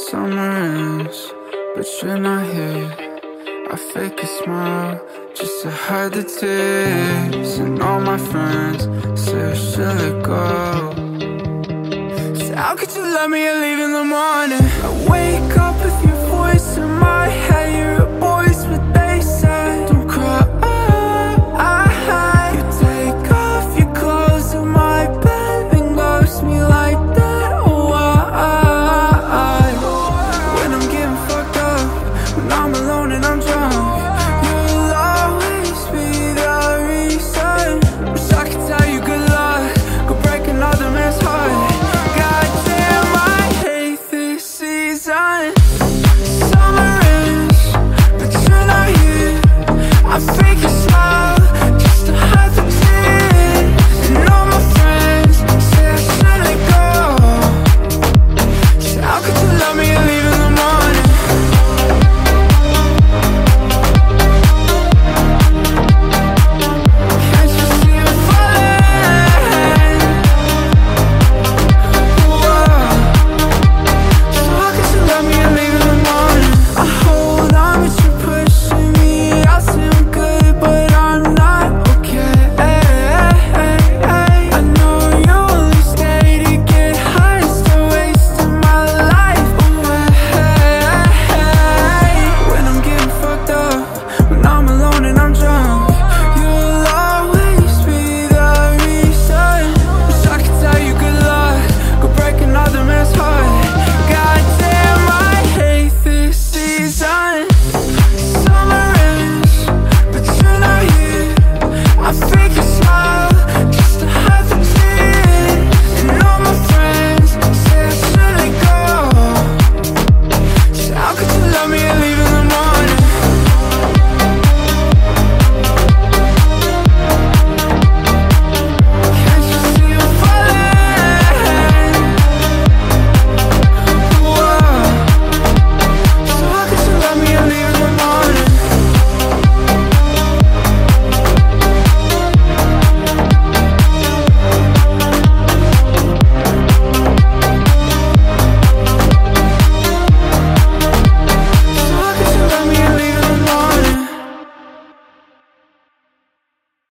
Summer ends, but you're not here. I fake a smile just to hide the tears. And all my friends say I should let go. So how could you love me and leave in the morning? I wake up with your voice in my head. You're a voice, what they say. Don't cry. You take off your clothes in my bed and ghost me like that. Oh, when I'm getting fucked up, when I'm alone and I'm drunk, you'll always be the reason. Wish I could tell you good luck, go break another man's heart. Goddamn, I hate this season. Summer ends, but you're not here. I fake it